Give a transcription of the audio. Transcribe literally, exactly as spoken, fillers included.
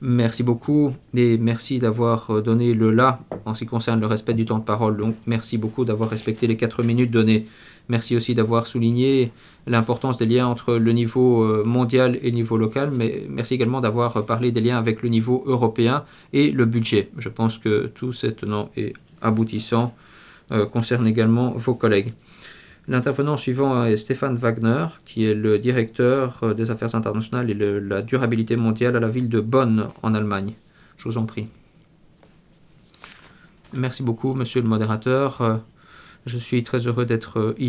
Merci beaucoup et merci d'avoir donné le là en ce qui concerne le respect du temps de parole. Donc merci beaucoup d'avoir respecté les quatre minutes données. Merci aussi d'avoir souligné l'importance des liens entre le niveau mondial et le niveau local, mais merci également d'avoir parlé des liens avec le niveau européen et le budget. Je pense que tout cet tenant et aboutissant euh, concerne également vos collègues. L'intervenant suivant est Stéphane Wagner, qui est le directeur des affaires internationales et de la durabilité mondiale à la ville de Bonn, en Allemagne. Je vous en prie. Merci beaucoup, monsieur le modérateur. Je suis très heureux d'être ici.